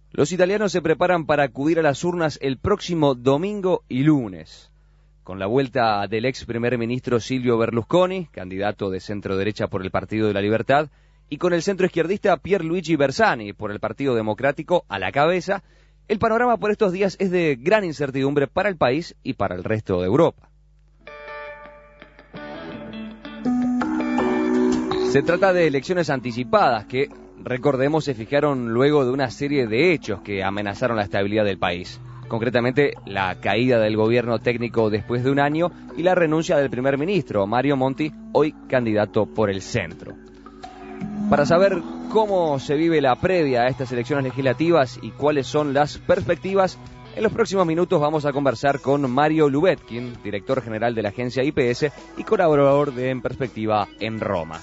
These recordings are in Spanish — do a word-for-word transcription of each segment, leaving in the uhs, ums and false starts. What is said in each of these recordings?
Los italianos se preparan para acudir a las urnas el próximo domingo y lunes. Con la vuelta del ex primer ministro Silvio Berlusconi, candidato de centro-derecha por el Partido de la Libertad, y con el centroizquierdista Pierluigi Bersani por el Partido Democrático a la cabeza, el panorama por estos días es de gran incertidumbre para el país y para el resto de Europa. Se trata de elecciones anticipadas que, recordemos, se fijaron luego de una serie de hechos que amenazaron la estabilidad del país. Concretamente, la caída del gobierno técnico después de un año y la renuncia del primer ministro, Mario Monti, hoy candidato por el centro. Para saber cómo se vive la previa a estas elecciones legislativas y cuáles son las perspectivas, en los próximos minutos vamos a conversar con Mario Lubetkin, director general de la agencia I P S y colaborador de En Perspectiva en Roma.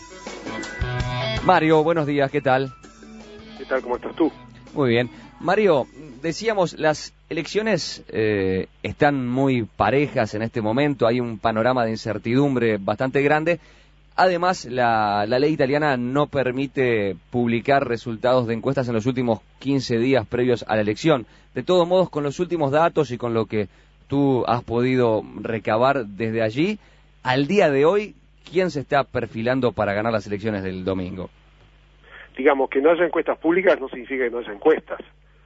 Mario, buenos días, ¿qué tal? ¿Qué tal? ¿Cómo estás tú? Muy bien. Mario, decíamos, las elecciones eh, están muy parejas en este momento, hay un panorama de incertidumbre bastante grande. Además, la, la ley italiana no permite publicar resultados de encuestas en los últimos quince días previos a la elección. De todos modos, con los últimos datos y con lo que tú has podido recabar desde allí, al día de hoy, ¿quién se está perfilando para ganar las elecciones del domingo? Digamos, que no haya encuestas públicas no significa que no haya encuestas.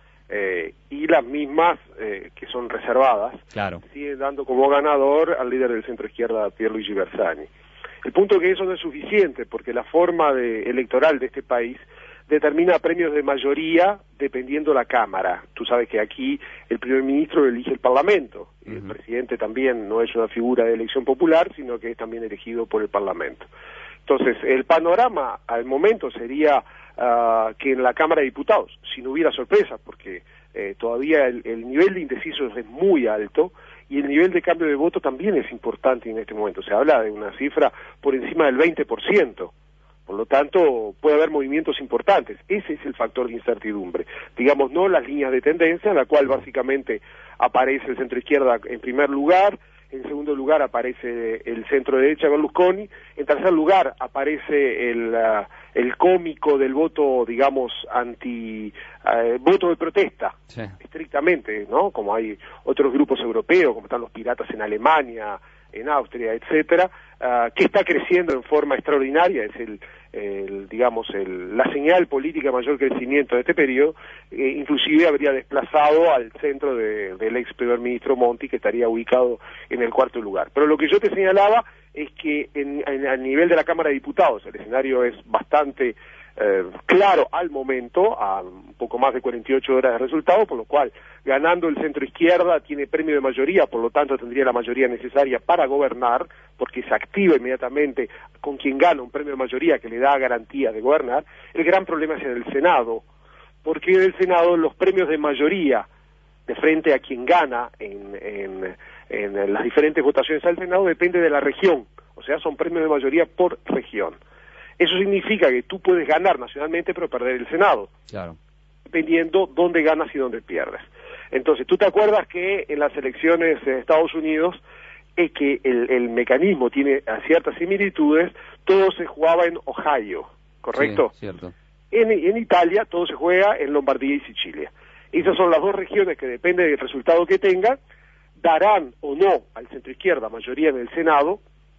Eh, y las mismas, eh, que son reservadas, claro, siguen dando como ganador al líder del centro-izquierda, Pierluigi Bersani. El punto es que eso no es suficiente, porque la forma de, electoral de este país determina premios de mayoría dependiendo la Cámara. Tú sabes que aquí el primer ministro elige el Parlamento, y el presidente también no es una figura de elección popular, sino que es también elegido por el Parlamento. Entonces, el panorama al momento sería uh, que en la Cámara de Diputados, si no hubiera sorpresa, porque eh, todavía el, el nivel de indecisos es muy alto, y el nivel de cambio de voto también es importante en este momento. Se habla de una cifra por encima del veinte por ciento. Por lo tanto, puede haber movimientos importantes. Ese es el factor de incertidumbre. Digamos, no las líneas de tendencia, en la cual básicamente aparece el centro-izquierda en primer lugar, en segundo lugar aparece el centro-derecha Berlusconi, en tercer lugar aparece el, uh, el cómico del voto, digamos, anti... Uh, voto de protesta, sí, estrictamente, ¿no? Como hay otros grupos europeos, como están los piratas en Alemania, en Austria, etcétera, uh, que está creciendo en forma extraordinaria, es el, el digamos, el, la señal política de mayor crecimiento de este periodo, eh, inclusive habría desplazado al centro de, del ex primer ministro Monti, que estaría ubicado en el cuarto lugar. Pero lo que yo te señalaba es que en, en, a nivel de la Cámara de Diputados el escenario es bastante Eh, claro al momento, a un poco más de cuarenta y ocho horas de resultado, por lo cual ganando el centro izquierda tiene premio de mayoría, por lo tanto tendría la mayoría necesaria para gobernar, porque se activa inmediatamente con quien gana un premio de mayoría que le da garantía de gobernar. El gran problema es en el Senado, porque en el Senado los premios de mayoría de frente a quien gana en, en, en las diferentes votaciones al Senado depende de la región, o sea, son premios de mayoría por región. Eso significa que tú puedes ganar nacionalmente pero perder el Senado, claro, dependiendo dónde ganas y dónde pierdes. Entonces, ¿tú te acuerdas que en las elecciones en Estados Unidos es que el, el mecanismo tiene ciertas similitudes? Todo se jugaba en Ohio, ¿correcto? Sí, cierto. En, en Italia todo se juega en Lombardía y Sicilia. Esas son las dos regiones que, depende del resultado que tengan, darán o no al centro-izquierda mayoría en el Senado,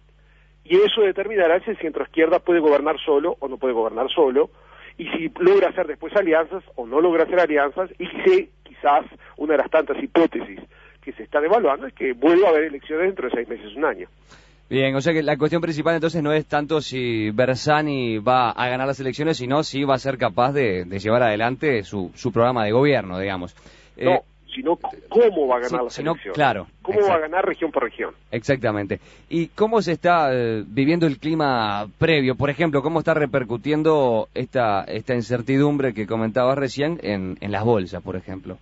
y eso determinará si el centro-izquierda puede gobernar solo o no puede gobernar solo, y si logra hacer después alianzas o no logra hacer alianzas, y si quizás una de las tantas hipótesis que se están evaluando es que vuelva a haber elecciones dentro de seis meses, un año. Bien, o sea que la cuestión principal entonces no es tanto si Bersani va a ganar las elecciones, sino si va a ser capaz de, de llevar adelante su, su programa de gobierno, digamos. No. Eh, sino cómo va a ganar sí, las sino, elecciones, claro, cómo exacto. va a ganar región por región. Exactamente. ¿Y cómo se está eh, viviendo el clima previo? Por ejemplo, ¿cómo está repercutiendo esta esta incertidumbre que comentabas recién en, en las bolsas, por ejemplo?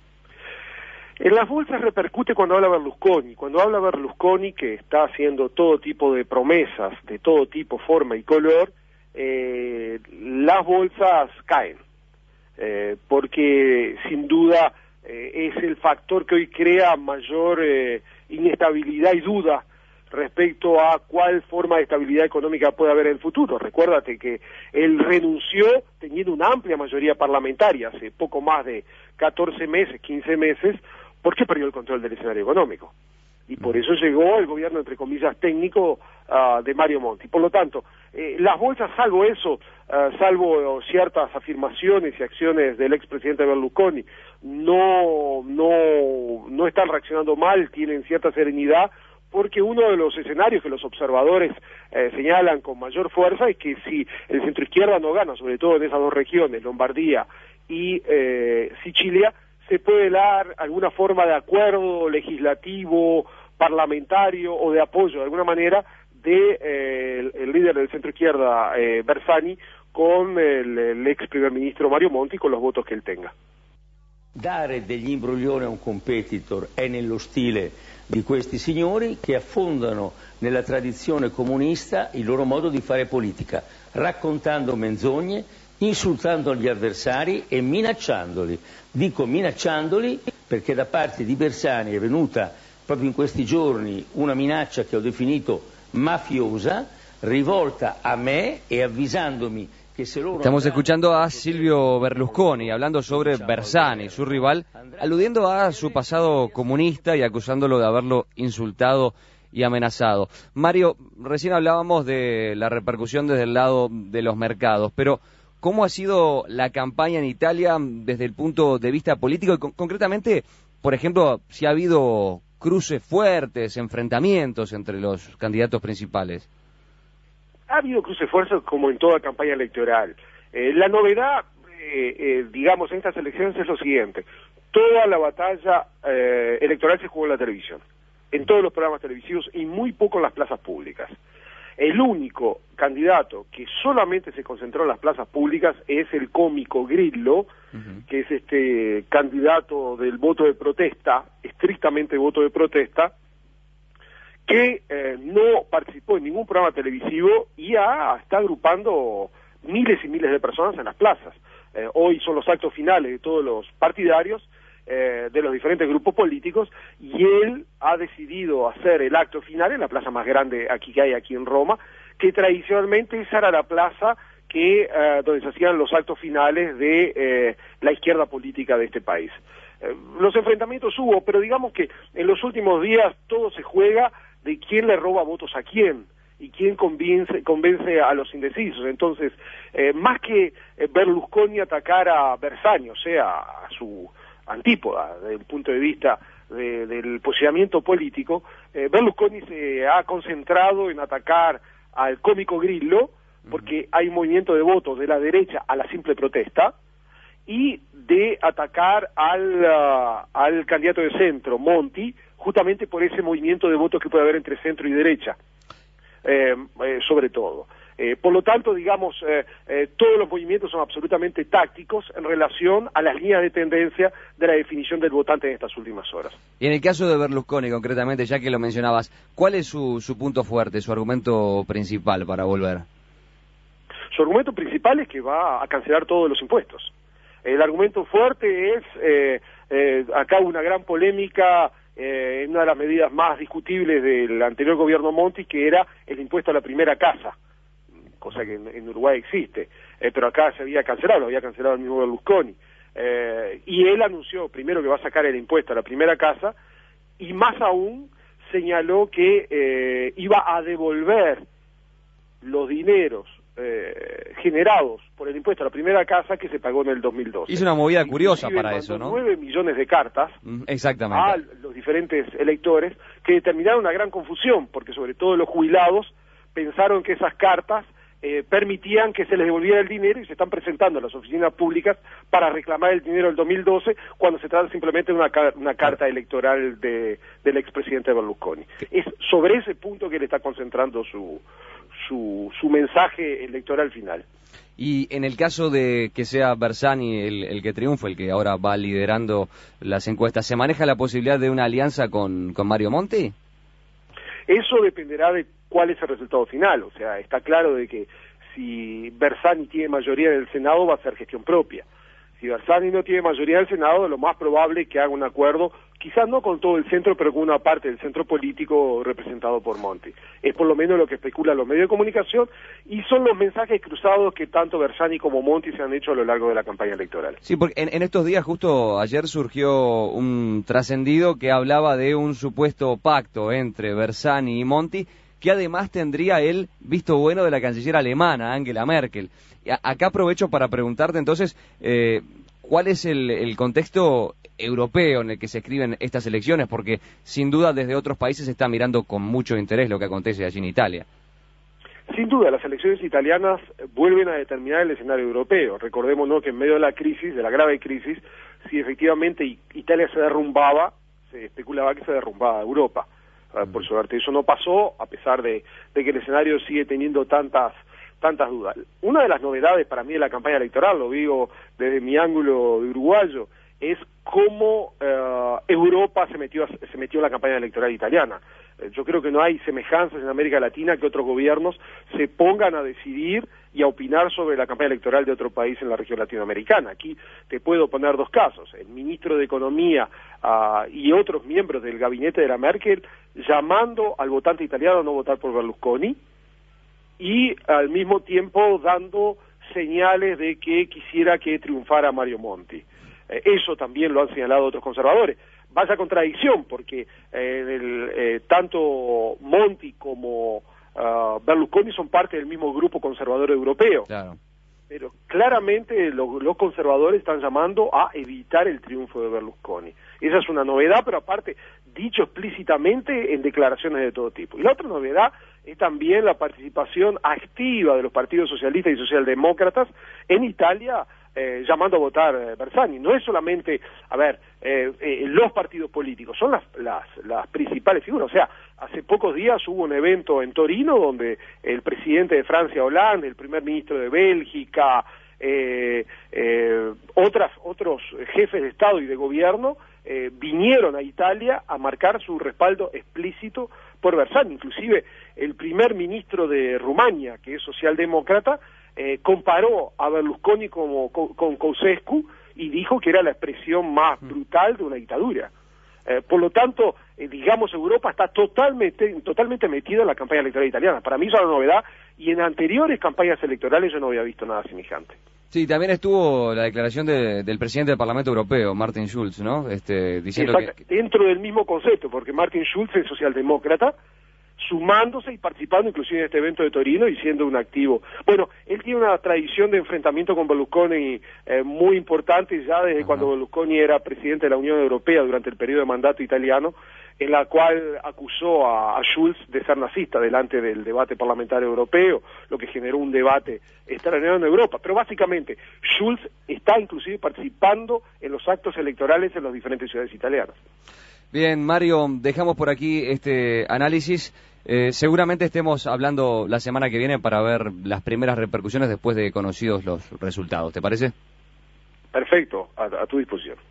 En las bolsas repercute cuando habla Berlusconi. Cuando habla Berlusconi, que está haciendo todo tipo de promesas, de todo tipo, forma y color, eh, las bolsas caen. Eh, porque, sin duda, eh, es el factor que hoy crea mayor eh, inestabilidad y duda respecto a cuál forma de estabilidad económica puede haber en el futuro. Recuérdate que él renunció teniendo una amplia mayoría parlamentaria hace poco más de catorce meses, quince meses, porque perdió el control del escenario económico. Y por eso llegó el gobierno, entre comillas, técnico uh, de Mario Monti. Por lo tanto, eh, las bolsas, salvo eso, uh, salvo ciertas afirmaciones y acciones del expresidente Berlusconi, no, no, no están reaccionando mal, tienen cierta serenidad, porque uno de los escenarios que los observadores eh, señalan con mayor fuerza es que si el centroizquierda no gana, sobre todo en esas dos regiones, Lombardía y eh, Sicilia, se puede dar alguna forma de acuerdo legislativo, parlamentario o de apoyo de alguna manera de eh, el, el líder del centro izquierda eh, Bersani con el, el ex primer ministro Mario Monti, con los votos che él tenga. Dare degli imbroglioni a un competitor è nello stile di questi signori che affondano nella tradizione comunista il loro modo di fare politica, raccontando menzogne, insultando gli avversari e minacciandoli. Dico minacciandoli perché da parte di Bersani è venuta proprio in questi giorni una minaccia che ho definito mafiosa, rivolta a me e avvisandomi che se loro... Estamos escuchando a Silvio Berlusconi hablando sobre Bersani, su rival, aludiendo a su pasado comunista y acusándolo de haberlo insultado y amenazado. Mario, recién hablábamos de la repercusión desde el lado de los mercados, pero ¿cómo ha sido la campaña en Italia desde el punto de vista político? Y con, concretamente, por ejemplo, si ha habido cruces fuertes, enfrentamientos entre los candidatos principales. Ha habido cruces fuertes como en toda campaña electoral. Eh, la novedad, eh, eh, digamos, en estas elecciones es lo siguiente. Toda la batalla eh, electoral se jugó en la televisión, en todos los programas televisivos y muy poco en las plazas públicas. El único candidato que solamente se concentró en las plazas públicas es el cómico Grillo, uh-huh. que es este candidato del voto de protesta, estrictamente voto de protesta, que eh, no participó en ningún programa televisivo y ya está agrupando miles y miles de personas en las plazas. Eh, hoy son los actos finales de todos los partidarios, eh, de los diferentes grupos políticos, y él ha decidido hacer el acto final en la plaza más grande aquí que hay aquí en Roma, que tradicionalmente esa era la plaza que eh, donde se hacían los actos finales de eh, la izquierda política de este país. Eh, los enfrentamientos hubo, pero digamos que en los últimos días todo se juega de quién le roba votos a quién y quién convence, convence a los indecisos. Entonces, eh, más que Berlusconi atacar a Bersani, o sea, a su antípoda desde el punto de vista de, del posicionamiento político, eh, Berlusconi se ha concentrado en atacar al cómico Grillo, porque hay un movimiento de votos de la derecha a la simple protesta, y de atacar al, uh, al candidato de centro, Monti, justamente por ese movimiento de votos que puede haber entre centro y derecha, eh, eh, sobre todo. Eh, por lo tanto, digamos, eh, eh, todos los movimientos son absolutamente tácticos en relación a las líneas de tendencia de la definición del votante en estas últimas horas. Y en el caso de Berlusconi, concretamente, ya que lo mencionabas, ¿cuál es su, su punto fuerte, su argumento principal para volver? Su argumento principal es que va a cancelar todos los impuestos. El argumento fuerte es, eh, eh, acá hubo una gran polémica eh, en una de las medidas más discutibles del anterior gobierno Monti, que era el impuesto a la primera casa, cosa que en, en Uruguay existe, eh, pero acá se había cancelado, lo había cancelado el mismo Berlusconi. Eh, y él anunció primero que va a sacar el impuesto a la primera casa, y más aún señaló que eh, iba a devolver los dineros Eh, generados por el impuesto a la primera casa que se pagó en el dos mil doce. Hizo una movida curiosa Inclusive para eso, ¿no? nueve millones de cartas Exactamente. a los diferentes electores que determinaron una gran confusión, porque sobre todo los jubilados pensaron que esas cartas eh, permitían que se les devolviera el dinero y se están presentando a las oficinas públicas para reclamar el dinero del dos mil doce cuando se trata simplemente de una, una carta electoral de, del expresidente Berlusconi. Es sobre ese punto que él está concentrando su Su, su mensaje electoral final. Y en el caso de que sea Bersani el, el que triunfe, el que ahora va liderando las encuestas, ¿se maneja la posibilidad de una alianza con, con Mario Monti? Eso dependerá de cuál es el resultado final. O sea, está claro de que si Bersani tiene mayoría en el Senado va a ser gestión propia. Si Bersani no tiene mayoría en el Senado, lo más probable es que haga un acuerdo, quizás no con todo el centro, pero con una parte del centro político representado por Monti. Es por lo menos lo que especulan los medios de comunicación y son los mensajes cruzados que tanto Bersani como Monti se han hecho a lo largo de la campaña electoral. Sí, porque en, en estos días, justo ayer surgió un trascendido que hablaba de un supuesto pacto entre Bersani y Monti, que además tendría el visto bueno de la canciller alemana, Angela Merkel. Acá aprovecho para preguntarte entonces, eh, ¿cuál es el, el contexto europeo en el que se escriben estas elecciones? Porque sin duda desde otros países se está mirando con mucho interés lo que acontece allí en Italia. Sin duda, las elecciones italianas vuelven a determinar el escenario europeo. Recordémonos que en medio de la crisis, de la grave crisis, si efectivamente Italia se derrumbaba, se especulaba que se derrumbaba Europa. Mm. Por suerte eso no pasó, a pesar de, de que el escenario sigue teniendo tantas tantas dudas. Una de las novedades para mí de la campaña electoral, lo digo desde mi ángulo de uruguayo, es cómo eh, Europa se metió, se metió en la campaña electoral italiana. Eh, yo creo que no hay semejanzas en América Latina que otros gobiernos se pongan a decidir y a opinar sobre la campaña electoral de otro país en la región latinoamericana. Aquí te puedo poner dos casos. El ministro de Economía uh, y otros miembros del gabinete de la Merkel llamando al votante italiano a no votar por Berlusconi, y al mismo tiempo dando señales de que quisiera que triunfara Mario Monti. Eh, eso también lo han señalado otros conservadores. Vaya contradicción, porque eh, el, eh, tanto Monti como uh, Berlusconi son parte del mismo grupo conservador europeo. Claro. Pero claramente lo, los conservadores están llamando a evitar el triunfo de Berlusconi. Esa es una novedad, pero aparte, dicho explícitamente en declaraciones de todo tipo. Y la otra novedad es también la participación activa de los partidos socialistas y socialdemócratas en Italia, eh, llamando a votar eh, Bersani. No es solamente, a ver, eh, eh, los partidos políticos, son las, las, las principales figuras. O sea, hace pocos días hubo un evento en Torino donde el presidente de Francia, Hollande, el primer ministro de Bélgica, eh, eh, otras, otros jefes de Estado y de gobierno eh, vinieron a Italia a marcar su respaldo explícito por Bersani. Inclusive el primer ministro de Rumania, que es socialdemócrata, eh, comparó a Berlusconi como, con, con Ceausescu y dijo que era la expresión más brutal de una dictadura. Eh, por lo tanto, eh, digamos, Europa está totalmente, totalmente metida en la campaña electoral italiana. Para mí eso es una novedad, y en anteriores campañas electorales yo no había visto nada semejante. Sí, también estuvo la declaración de, del presidente del Parlamento Europeo, Martin Schulz, ¿no? Este, diciendo Exacto, que... dentro del mismo concepto, porque Martin Schulz es socialdemócrata, sumándose y participando inclusive en este evento de Torino y siendo un activo. Bueno, él tiene una tradición de enfrentamiento con Berlusconi eh, muy importante ya desde Ajá. cuando Berlusconi era presidente de la Unión Europea durante el periodo de mandato italiano, en la cual acusó a, a Schulz de ser nazista delante del debate parlamentario europeo, lo que generó un debate extraordinario en Europa. Pero básicamente, Schulz está inclusive participando en los actos electorales en las diferentes ciudades italianas. Bien, Mario, dejamos por aquí este análisis. Eh, seguramente estemos hablando la semana que viene para ver las primeras repercusiones después de conocidos los resultados. ¿Te parece? Perfecto, a, a tu disposición.